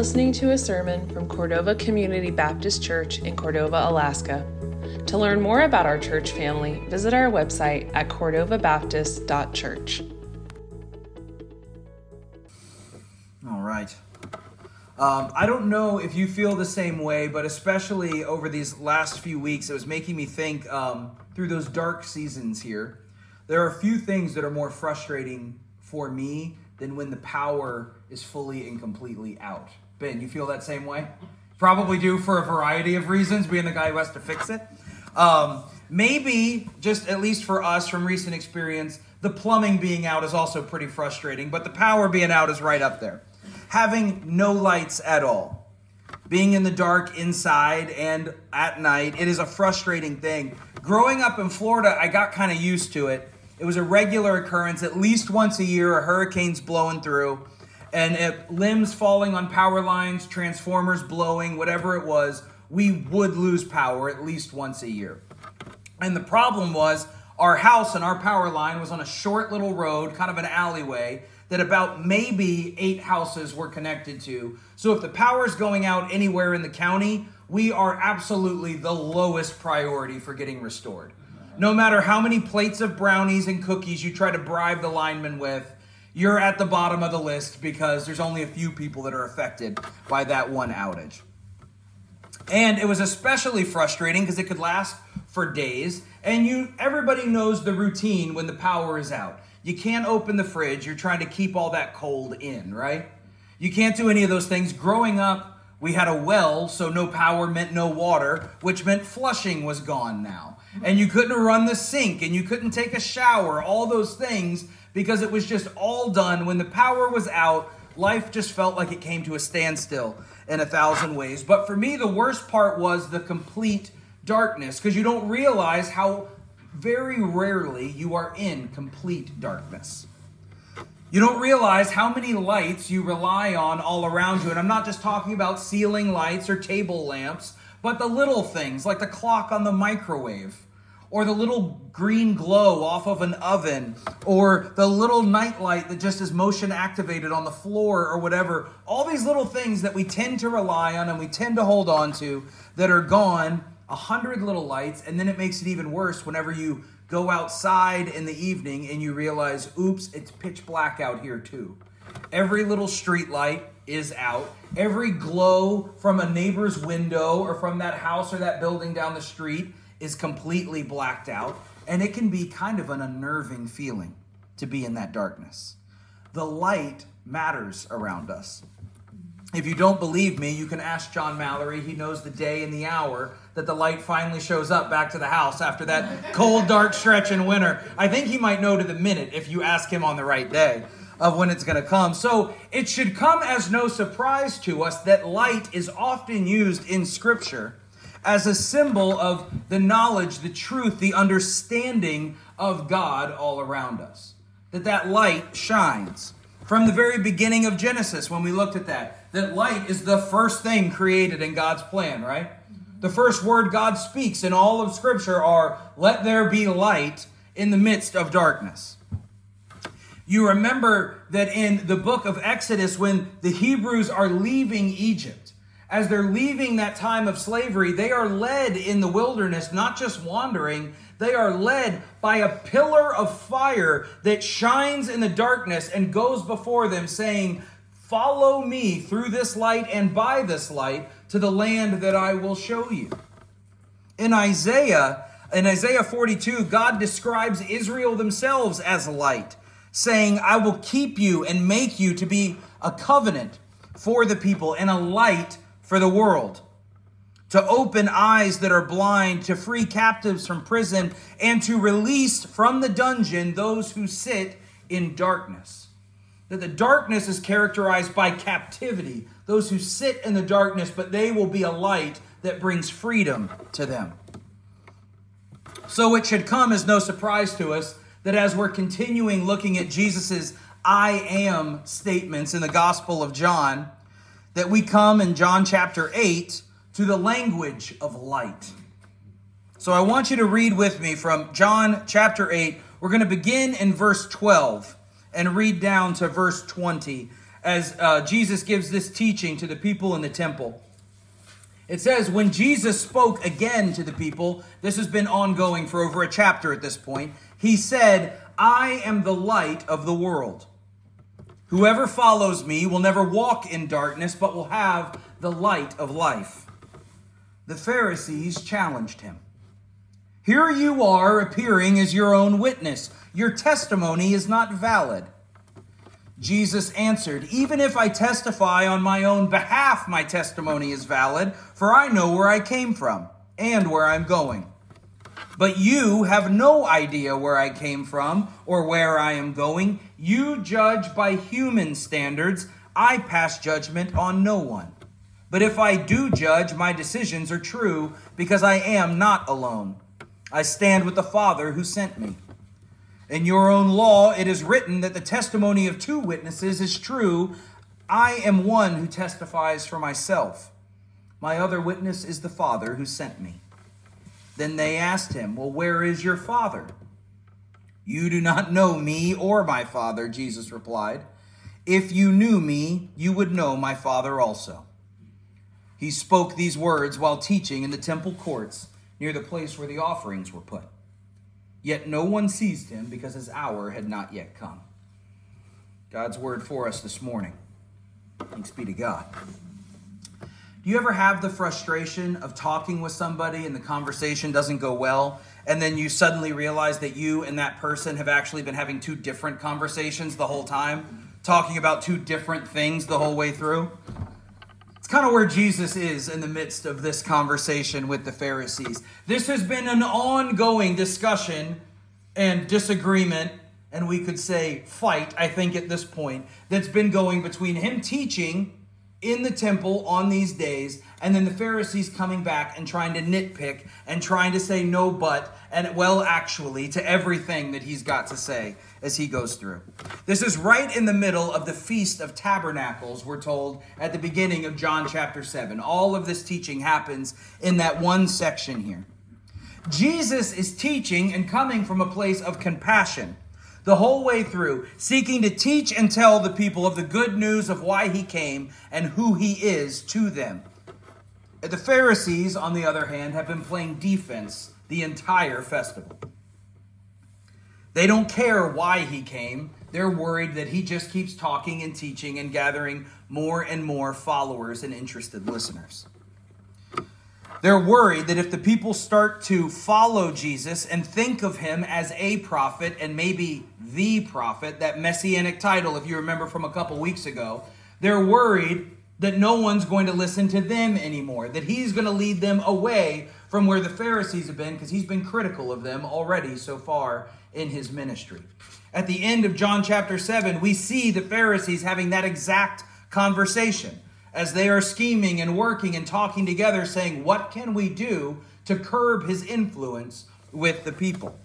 listening to a sermon from Cordova Community Baptist Church in Cordova, Alaska. To learn more about our church family, visit our website at cordovabaptist.church. All right. I don't know if you feel the same way, but especially over these last few weeks, it was making me think through those dark seasons here. There are a few things that are more frustrating for me than when the power is fully and completely out. Ben, you feel that same way? Probably do, for a variety of reasons, being the guy who has to fix it. Maybe, just at least for us from recent experience, the plumbing being out is also pretty frustrating, but the power being out is right up there. Having no lights at all. Being in the dark inside and at night, it is a frustrating thing. Growing up in Florida, I got kind of used to it. It was a regular occurrence, at least once a year, a hurricane's blowing through, and limbs falling on power lines, transformers blowing, whatever it was, we would lose power at least once a year. And the problem was, our house and our power line was on a short little road, kind of an alleyway, that about maybe 8 houses were connected to. So if the power's going out anywhere in the county, we are absolutely the lowest priority for getting restored. No matter how many plates of brownies and cookies you try to bribe the lineman with, you're at the bottom of the list because there's only a few people that are affected by that one outage. And it was especially frustrating because it could last for days, and everybody knows the routine when the power is out. You can't open the fridge. You're trying to keep all that cold in, right? You can't do any of those things. Growing up, we had a well, so no power meant no water, which meant flushing was gone now. And you couldn't run the sink, and you couldn't take a shower, all those things, because it was just all done. When the power was out, life just felt like it came to a standstill in 1,000 ways. But for me, the worst part was the complete darkness, because you don't realize how very rarely you are in complete darkness. You don't realize how many lights you rely on all around you. And I'm not just talking about ceiling lights or table lamps, but the little things like the clock on the microwave, or the little green glow off of an oven, or the little night light that just is motion activated on the floor or whatever. All these little things that we tend to rely on and we tend to hold on to that are gone. 100 little lights, and then it makes it even worse whenever you go outside in the evening and you realize, oops, it's pitch black out here too. Every little street light is out. Every glow from a neighbor's window or from that house or that building down the street is completely blacked out, and it can be kind of an unnerving feeling to be in that darkness. The light matters around us. If you don't believe me, you can ask John Mallory. He knows the day and the hour that the light finally shows up back to the house after that cold, dark stretch in winter. I think he might know to the minute if you ask him on the right day of when it's going to come. So it should come as no surprise to us that light is often used in Scripture as a symbol of the knowledge, the truth, the understanding of God all around us. That light shines. From the very beginning of Genesis, when we looked at that light is the first thing created in God's plan, right? The first word God speaks in all of Scripture are, let there be light in the midst of darkness. You remember that in the book of Exodus, when the Hebrews are leaving Egypt, as they're leaving that time of slavery, they are led in the wilderness, not just wandering, they are led by a pillar of fire that shines in the darkness and goes before them saying, follow me through this light and by this light to the land that I will show you. In Isaiah 42, God describes Israel themselves as light, saying, I will keep you and make you to be a covenant for the people and a light for the world, to open eyes that are blind, to free captives from prison, and to release from the dungeon those who sit in darkness. That the darkness is characterized by captivity, those who sit in the darkness, but they will be a light that brings freedom to them. So it should come as no surprise to us that as we're continuing looking at Jesus' I am statements in the Gospel of John, that we come in John chapter 8 to the language of light. So I want you to read with me from John chapter 8. We're going to begin in verse 12 and read down to verse 20 as Jesus gives this teaching to the people in the temple. It says, when Jesus spoke again to the people, this has been ongoing for over a chapter at this point, he said, I am the light of the world. Whoever follows me will never walk in darkness, but will have the light of life. The Pharisees challenged him. Here you are appearing as your own witness. Your testimony is not valid. Jesus answered, even if I testify on my own behalf, my testimony is valid, for I know where I came from and where I'm going. But you have no idea where I came from or where I am going. You judge by human standards. I pass judgment on no one. But if I do judge, my decisions are true because I am not alone. I stand with the Father who sent me. In your own law, it is written that the testimony of two witnesses is true. I am one who testifies for myself. My other witness is the Father who sent me. Then they asked him, well, where is your Father? You do not know me or my Father, Jesus replied. If you knew me, you would know my Father also. He spoke these words while teaching in the temple courts near the place where the offerings were put. Yet no one seized him because his hour had not yet come. God's word for us this morning. Thanks be to God. Do you ever have the frustration of talking with somebody and the conversation doesn't go well, and then you suddenly realize that you and that person have actually been having two different conversations the whole time, talking about two different things the whole way through? It's kind of where Jesus is in the midst of this conversation with the Pharisees. This has been an ongoing discussion and disagreement, and we could say fight, I think at this point, that's been going between him teaching in the temple on these days, and then the Pharisees coming back and trying to nitpick and trying to say no but and well actually to everything that he's got to say as he goes through. This is right in the middle of the Feast of Tabernacles, we're told at the beginning of John chapter 7. All of this teaching happens in that one section here. Jesus is teaching and coming from a place of compassion the whole way through, seeking to teach and tell the people of the good news of why he came and who he is to them. The Pharisees, on the other hand, have been playing defense the entire festival. They don't care why he came. They're worried that he just keeps talking and teaching and gathering more and more followers and interested listeners. They're worried that if the people start to follow Jesus and think of him as a prophet and maybe the prophet, that messianic title, if you remember from a couple weeks ago, they're worried that no one's going to listen to them anymore, that he's going to lead them away from where the Pharisees have been, because he's been critical of them already so far in his ministry. At the end of John chapter 7, we see the Pharisees having that exact conversation as they are scheming and working and talking together, saying, what can we do to curb his influence with the people?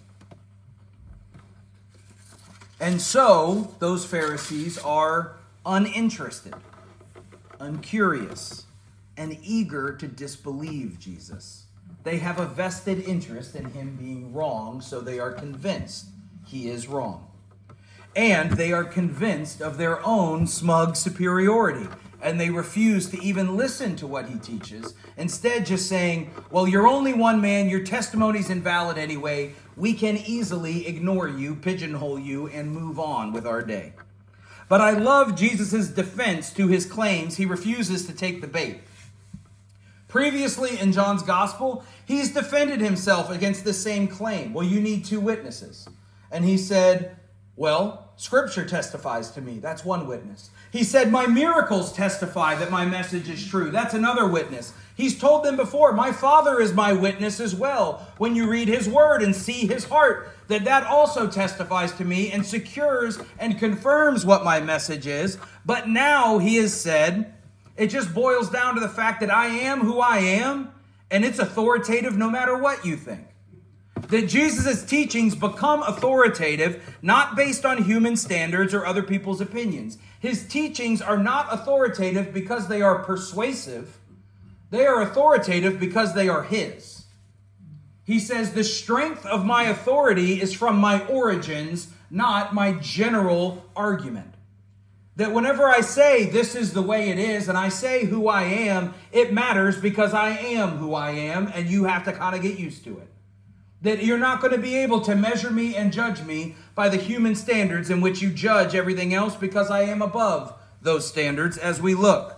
And so those Pharisees are uninterested, uncurious, and eager to disbelieve Jesus. They have a vested interest in him being wrong, so they are convinced he is wrong. And they are convinced of their own smug superiority, and they refuse to even listen to what he teaches, instead just saying, well, you're only one man, your testimony's invalid anyway, we can easily ignore you, pigeonhole you, and move on with our day. But I love Jesus' defense to his claims. He refuses to take the bait. Previously in John's gospel, he's defended himself against the same claim. Well, you need two witnesses. And he said, well, Scripture testifies to me. That's one witness. He said, my miracles testify that my message is true. That's another witness. He's told them before, my Father is my witness as well. When you read his word and see his heart, that also testifies to me and secures and confirms what my message is. But now he has said, it just boils down to the fact that I am who I am, and it's authoritative no matter what you think. That Jesus' teachings become authoritative, not based on human standards or other people's opinions. His teachings are not authoritative because they are persuasive. They are authoritative because they are his. He says, the strength of my authority is from my origins, not my general argument. That whenever I say this is the way it is and I say who I am, it matters because I am who I am, and you have to kind of get used to it. That you're not going to be able to measure me and judge me by the human standards in which you judge everything else, because I am above those standards as we look.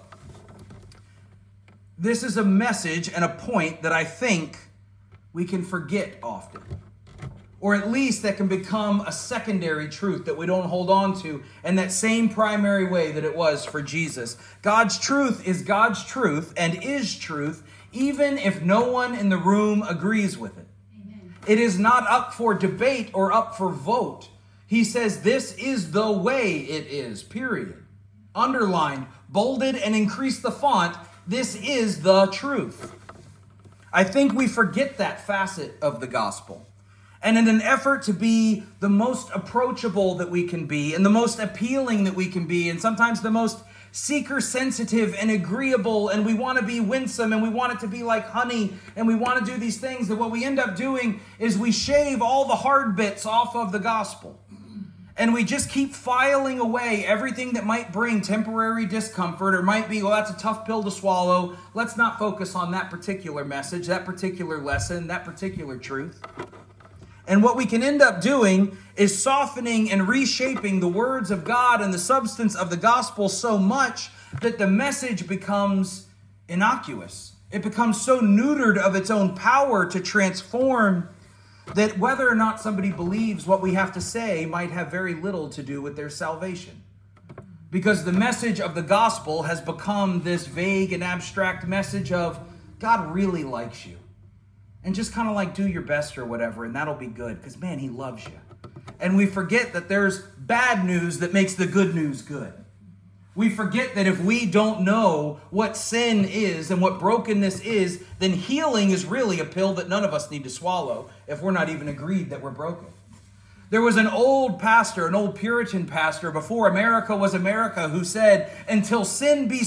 This is a message and a point that I think we can forget often. Or at least that can become a secondary truth that we don't hold on to in that same primary way that it was for Jesus. God's truth is God's truth and is truth, even if no one in the room agrees with it. Amen. It is not up for debate or up for vote. He says this is the way it is, period. Underlined, bolded, and increased the font. This is the truth. I think we forget that facet of the gospel. And in an effort to be the most approachable that we can be, and the most appealing that we can be, and sometimes the most seeker-sensitive and agreeable, and we want to be winsome, and we want it to be like honey, and we want to do these things, that what we end up doing is we shave all the hard bits off of the gospel. And we just keep filing away everything that might bring temporary discomfort, or might be, well, that's a tough pill to swallow. Let's not focus on that particular message, that particular lesson, that particular truth. And what we can end up doing is softening and reshaping the words of God and the substance of the gospel so much that the message becomes innocuous. It becomes so neutered of its own power to transform that whether or not somebody believes what we have to say might have very little to do with their salvation. Because the message of the gospel has become this vague and abstract message of God really likes you. And just kind of like do your best or whatever, and that'll be good, because man, he loves you. And we forget that there's bad news that makes the good news good. We forget that if we don't know what sin is and what brokenness is, then healing is really a pill that none of us need to swallow if we're not even agreed that we're broken. There was an old pastor, an old Puritan pastor before America was America, who said, until sin be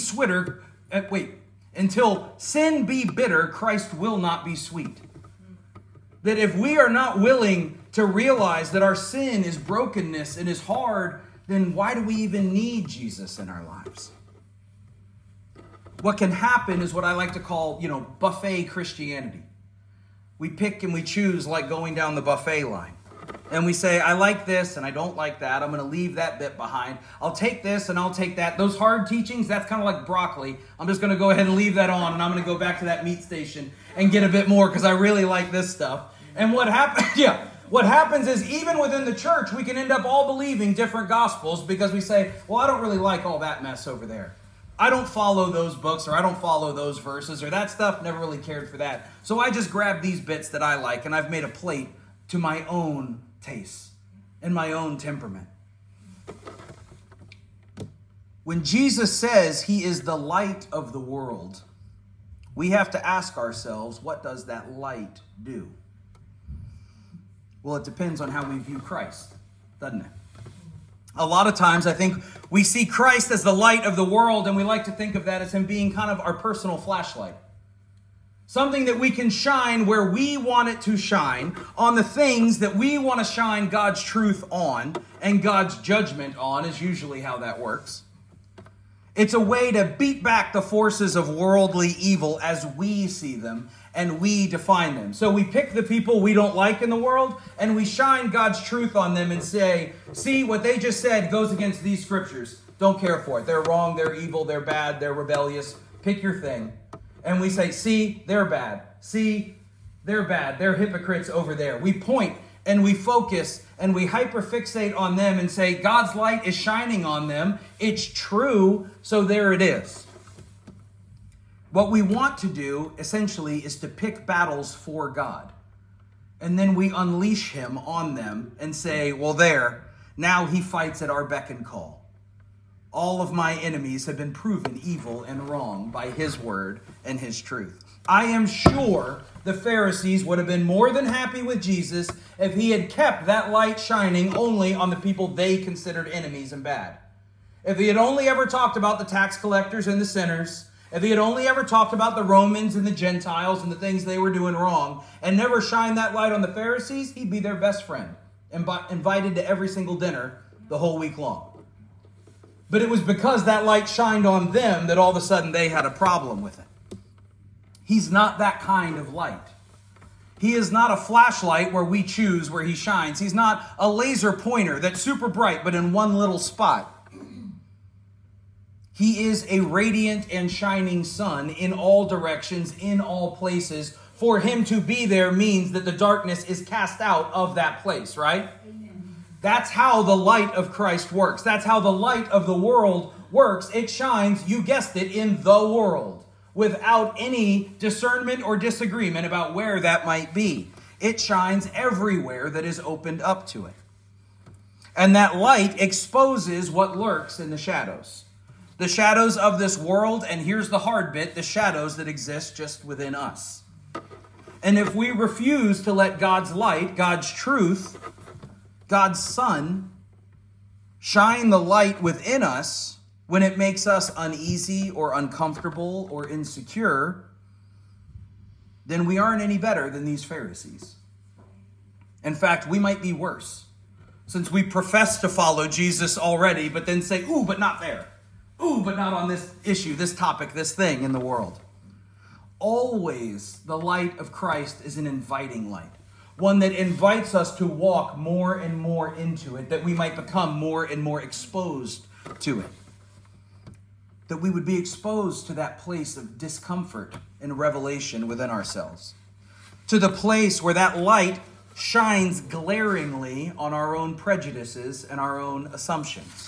bitter, Christ will not be sweet. That if we are not willing to realize that our sin is brokenness and is hard, then why do we even need Jesus in our lives? What can happen is what I like to call, buffet Christianity. We pick and we choose like going down the buffet line. And we say, I like this and I don't like that. I'm going to leave that bit behind. I'll take this and I'll take that. Those hard teachings, that's kind of like broccoli. I'm just going to go ahead and leave that on, and I'm going to go back to that meat station and get a bit more because I really like this stuff. And what happens is even within the church, we can end up all believing different gospels because we say, well, I don't really like all that mess over there. I don't follow those books, or I don't follow those verses, or that stuff, never really cared for that. So I just grab these bits that I like, and I've made a plate to my own taste and my own temperament. When Jesus says he is the light of the world, we have to ask ourselves, what does that light do? Well, it depends on how we view Christ, doesn't it? A lot of times I think we see Christ as the light of the world, and we like to think of that as him being kind of our personal flashlight. Something that we can shine where we want it to shine, on the things that we want to shine God's truth on, and God's judgment on is usually how that works. It's a way to beat back the forces of worldly evil as we see them and we define them. So we pick the people we don't like in the world and we shine God's truth on them and say, see, what they just said goes against these scriptures. Don't care for it. They're wrong, they're evil, they're bad, they're rebellious. Pick your thing. And we say, see, they're bad. See, they're bad. They're hypocrites over there. We point and we focus and we hyperfixate on them and say, God's light is shining on them. It's true, so there it is. What we want to do, essentially, is to pick battles for God. And then we unleash him on them and say, well, there, now he fights at our beck and call. All of my enemies have been proven evil and wrong by his word and his truth. I am sure the Pharisees would have been more than happy with Jesus if he had kept that light shining only on the people they considered enemies and bad. If he had only ever talked about the tax collectors and the sinners, if he had only ever talked about the Romans and the Gentiles and the things they were doing wrong, and never shined that light on the Pharisees, he'd be their best friend, invited to every single dinner the whole week long. But it was because that light shined on them that all of a sudden they had a problem with it. He's not that kind of light. He is not a flashlight where we choose where he shines. He's not a laser pointer that's super bright but in one little spot. He is a radiant and shining sun in all directions, in all places. For him to be there means that the darkness is cast out of that place, right? Amen. That's how the light of Christ works. That's how the light of the world works. It shines, you guessed it, in the world, without any discernment or disagreement about where that might be. It shines everywhere that is opened up to it. And that light exposes what lurks in the shadows. The shadows of this world, and here's the hard bit, the shadows that exist just within us. And if we refuse to let God's light, God's truth, God's Son, shine the light within us when it makes us uneasy or uncomfortable or insecure, then we aren't any better than these Pharisees. In fact, we might be worse, since we profess to follow Jesus already, but then say, ooh, but not there. Ooh, but not on this issue, this topic, this thing in the world. Always the light of Christ is an inviting light. One that invites us to walk more and more into it, that we might become more and more exposed to it. That we would be exposed to that place of discomfort and revelation within ourselves. To the place where that light shines glaringly on our own prejudices and our own assumptions.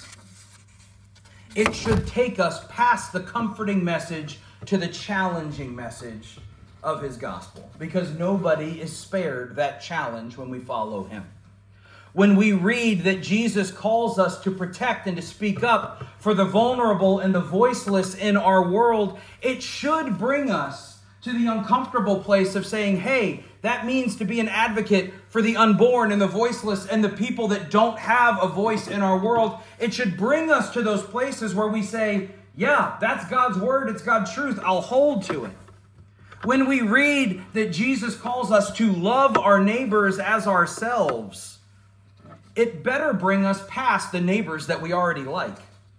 It should take us past the comforting message to the challenging message of his gospel, because nobody is spared that challenge when we follow him. When we read that Jesus calls us to protect and to speak up for the vulnerable and the voiceless in our world, it should bring us to the uncomfortable place of saying, hey, that means to be an advocate for the unborn and the voiceless and the people that don't have a voice in our world. It should bring us to those places where we say, yeah, that's God's word, it's God's truth, I'll hold to it. When we read that Jesus calls us to love our neighbors as ourselves, it better bring us past the neighbors that we already like.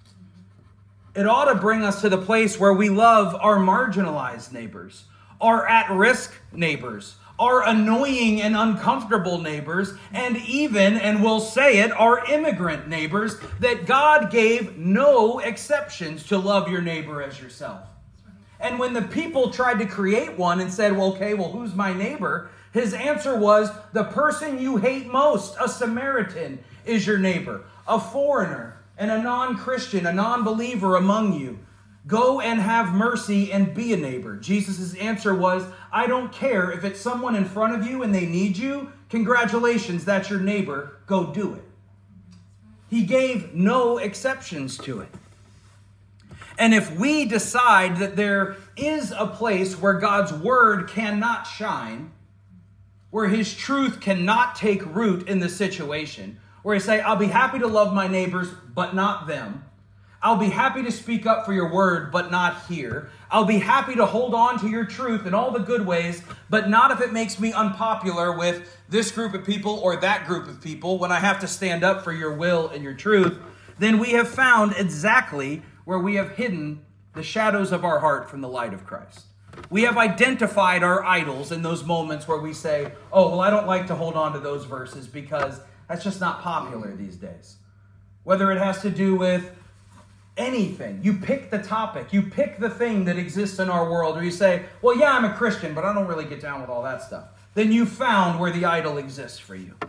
It ought to bring us to the place where we love our marginalized neighbors, our at-risk neighbors, our annoying and uncomfortable neighbors, and even, and we'll say it, our immigrant neighbors, that God gave no exceptions to love your neighbor as yourself. And when the people tried to create one and said, well, okay, well, who's my neighbor? His answer was, the person you hate most, a Samaritan, is your neighbor, a foreigner and a non-Christian, a non-believer among you. Go and have mercy and be a neighbor. Jesus' answer was, I don't care if it's someone in front of you and they need you. Congratulations, that's your neighbor. Go do it. He gave no exceptions to it. And if we decide that there is a place where God's word cannot shine, where his truth cannot take root in the situation, where he say, I'll be happy to love my neighbors, but not them. I'll be happy to speak up for your word, but not here. I'll be happy to hold on to your truth in all the good ways, but not if it makes me unpopular with this group of people or that group of people when I have to stand up for your will and your truth. Then we have found exactly where we have hidden the shadows of our heart from the light of Christ. We have identified our idols in those moments where we say, oh, well, I don't like to hold on to those verses because that's just not popular these days. Whether it has to do with anything. You pick the topic. You pick the thing that exists in our world. Or you say, well, yeah, I'm a Christian, but I don't really get down with all that stuff. Then you found where the idol exists for you.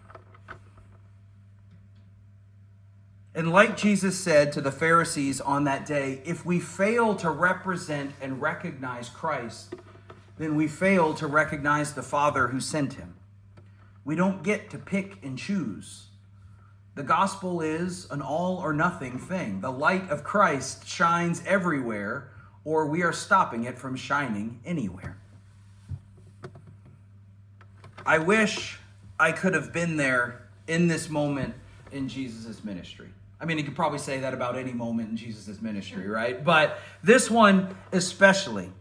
And like Jesus said to the Pharisees on that day, if we fail to represent and recognize Christ, then we fail to recognize the Father who sent him. We don't get to pick and choose. The gospel is an all or nothing thing. The light of Christ shines everywhere, or we are stopping it from shining anywhere. I wish I could have been there in this moment in Jesus' ministry. I mean, you could probably say that about any moment in Jesus' ministry, right? But this one especially.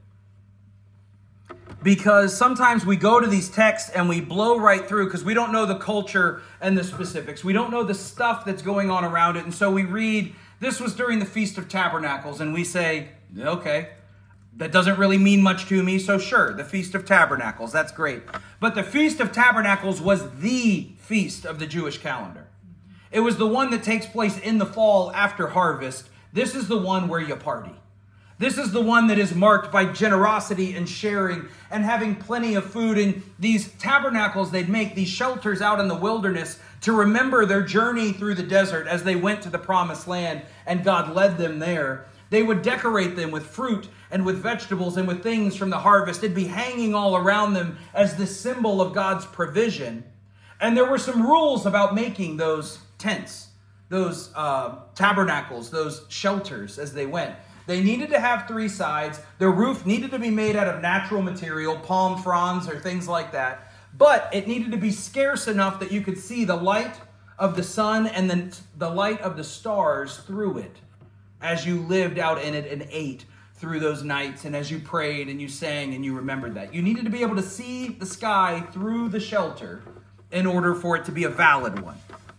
Because sometimes we go to these texts and we blow right through because we don't know the culture and the specifics. We don't know the stuff that's going on around it. And so we read This was during the Feast of Tabernacles, and we say, okay, that doesn't really mean much to me, so sure, the Feast of Tabernacles, that's great. But the Feast of Tabernacles was the feast of the Jewish calendar. It was the one that takes place in the fall after harvest. This is the one where you party. This is the one that is marked by generosity and sharing and having plenty of food. And these tabernacles they'd make, these shelters out in the wilderness to remember their journey through the desert as they went to the promised land and God led them there. They would decorate them with fruit and with vegetables and with things from the harvest. It'd be hanging all around them as the symbol of God's provision. And there were some rules about making those tents, those tabernacles, those shelters as they went. They needed to have 3 sides. Their roof needed to be made out of natural material, palm fronds or things like that. But it needed to be scarce enough that you could see the light of the sun and then the light of the stars through it as you lived out in it and ate through those nights and as you prayed and you sang and you remembered that. You needed to be able to see the sky through the shelter in order for it to be a valid one.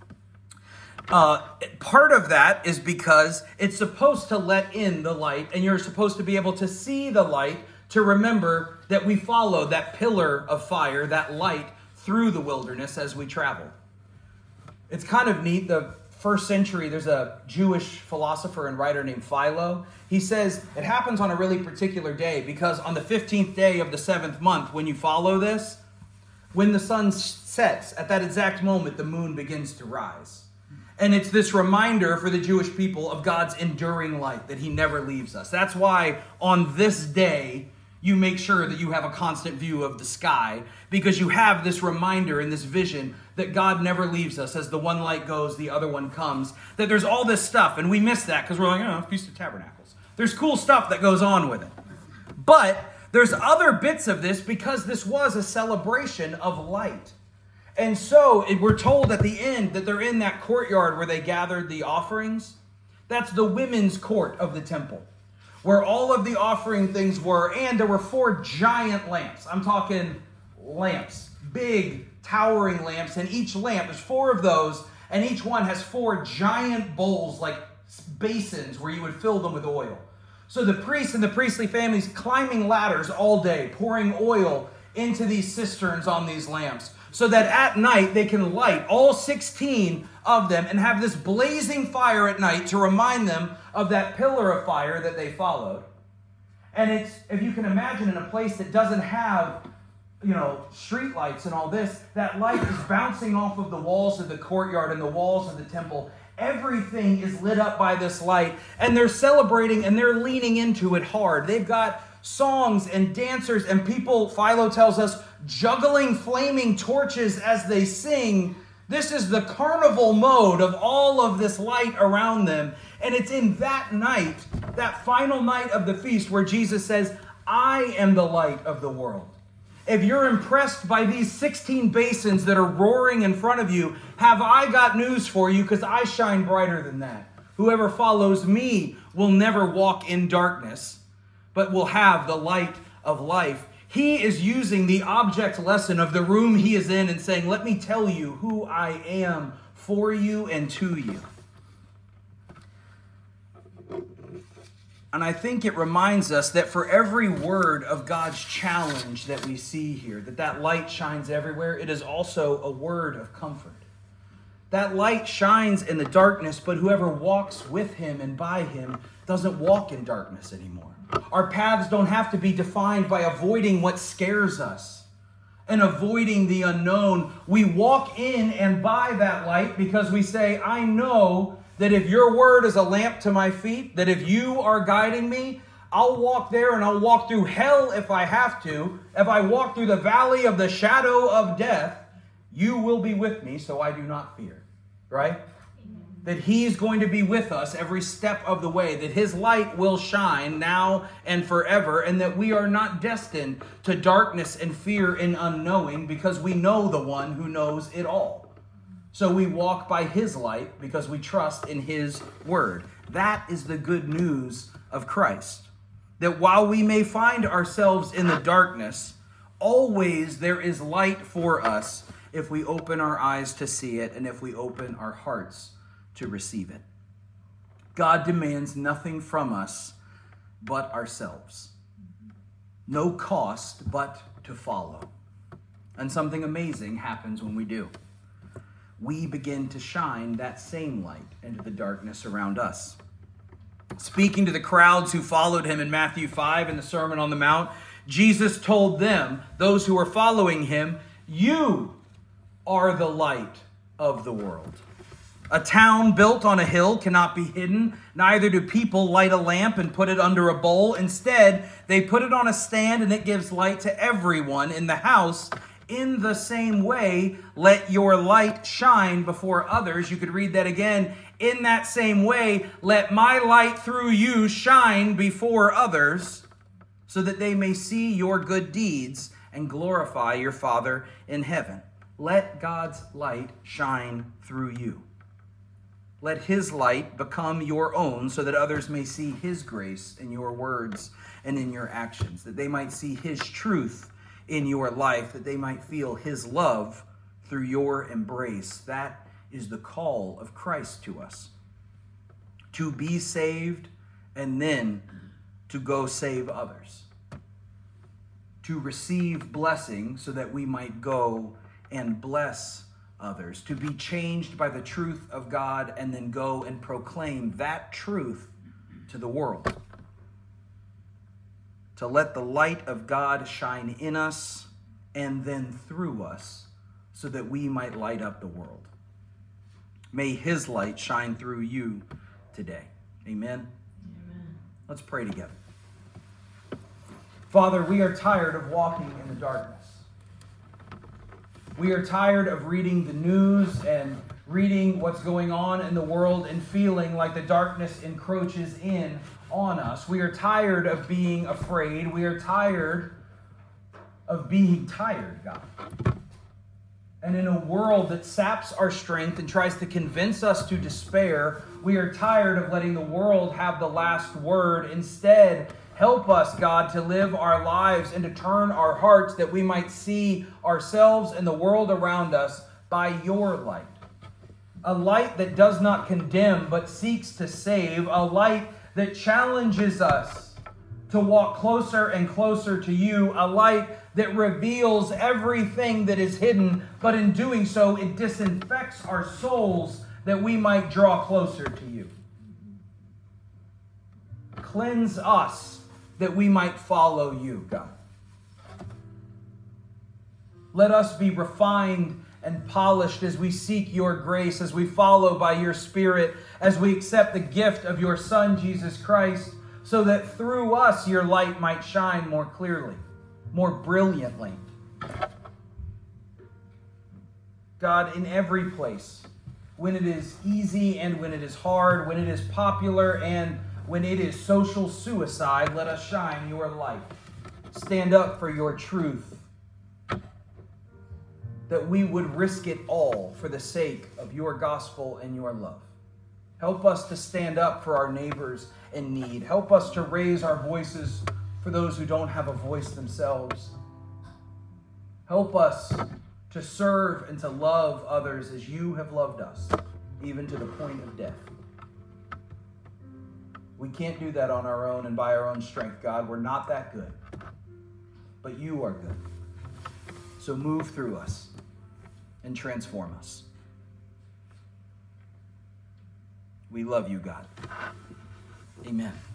Part of that is because it's supposed to let in the light, and you're supposed to be able to see the light to remember that we follow that pillar of fire, that light, through the wilderness as we travel. It's kind of neat. The first century, there's a Jewish philosopher and writer named Philo. He says it happens on a really particular day because on the 15th day of the 7th month, when you follow this, when the sun sets, at that exact moment, the moon begins to rise. And it's this reminder for the Jewish people of God's enduring light, that he never leaves us. That's why on this day, you make sure that you have a constant view of the sky, because you have this reminder and this vision that God never leaves us. As the one light goes, the other one comes. That there's all this stuff, and we miss that because we're like, oh, Feast of Tabernacles. There's cool stuff that goes on with it. But there's other bits of this because this was a celebration of light. And so we're told at the end that they're in that courtyard where they gathered the offerings. That's the women's court of the temple, where all of the offering things were. And there were 4 giant lamps. I'm talking lamps, big towering lamps. And each lamp, there's 4 of those. And each one has 4 giant bowls, like basins, where you would fill them with oil. So the priests and the priestly families climbing ladders all day, pouring oil into these cisterns on these lamps, so that at night they can light all 16 of them and have this blazing fire at night to remind them of that pillar of fire that they followed. And it's, if you can imagine, in a place that doesn't have, street lights and all this, that light is bouncing off of the walls of the courtyard and the walls of the temple. Everything is lit up by this light, and they're celebrating and they're leaning into it hard. They've got songs and dancers and people, Philo tells us, juggling flaming torches as they sing. This is the carnival mode of all of this light around them. And it's in that night, that final night of the feast, where Jesus says, I am the light of the world. If you're impressed by these 16 basins that are roaring in front of you, have I got news for you, because I shine brighter than that. Whoever follows me will never walk in darkness, but will have the light of life. He is using the object lesson of the room he is in and saying, let me tell you who I am for you and to you. And I think it reminds us that for every word of God's challenge that we see here, that light shines everywhere, it is also a word of comfort. That light shines in the darkness, but whoever walks with him and by him doesn't walk in darkness anymore. Our paths don't have to be defined by avoiding what scares us and avoiding the unknown. We walk in and by that light because we say, I know that if your word is a lamp to my feet, that if you are guiding me, I'll walk there and I'll walk through hell if I have to. If I walk through the valley of the shadow of death, you will be with me, so I do not fear. Right? That he's going to be with us every step of the way, that his light will shine now and forever, and that we are not destined to darkness and fear and unknowing because we know the one who knows it all. So we walk by his light because we trust in his word. That is the good news of Christ. That while we may find ourselves in the darkness, always there is light for us if we open our eyes to see it and if we open our hearts to receive it. God demands nothing from us but ourselves. No cost but to follow. And something amazing happens when we do. We begin to shine that same light into the darkness around us. Speaking to the crowds who followed him in Matthew 5 in the Sermon on the Mount, Jesus told them, those who were following him, "You are the light of the world. A town built on a hill cannot be hidden. Neither do people light a lamp and put it under a bowl. Instead, they put it on a stand and it gives light to everyone in the house. In the same way, let your light shine before others." You could read that again. In that same way, let my light through you shine before others, so that they may see your good deeds and glorify your Father in heaven. Let God's light shine through you. Let his light become your own, so that others may see his grace in your words and in your actions, that they might see his truth in your life, that they might feel his love through your embrace. That is the call of Christ to us. To be saved and then to go save others. To receive blessing so that we might go and bless others. To be changed by the truth of God and then go and proclaim that truth to the world. To let the light of God shine in us and then through us so that we might light up the world. May his light shine through you today. Amen. Amen. Let's pray together. Father, we are tired of walking in the darkness. We are tired of reading the news and reading what's going on in the world and feeling like the darkness encroaches in on us. We are tired of being afraid. We are tired of being tired, God. And in a world that saps our strength and tries to convince us to despair, we are tired of letting the world have the last word. Instead, help us, God, to live our lives and to turn our hearts that we might see ourselves and the world around us by your light. A light that does not condemn but seeks to save. A light that challenges us to walk closer and closer to you. A light that reveals everything that is hidden, but in doing so, it disinfects our souls that we might draw closer to you. Cleanse us that we might follow you, God. Let us be refined and polished as we seek your grace, as we follow by your Spirit, as we accept the gift of your Son, Jesus Christ, so that through us your light might shine more clearly, more brilliantly. God, in every place, when it is easy and when it is hard, when it is popular and when it is social suicide, let us shine your light. Stand up for your truth. That we would risk it all for the sake of your gospel and your love. Help us to stand up for our neighbors in need. Help us to raise our voices for those who don't have a voice themselves. Help us to serve and to love others as you have loved us, even to the point of death. We can't do that on our own and by our own strength, God. We're not that good. But you are good. So move through us and transform us. We love you, God. Amen.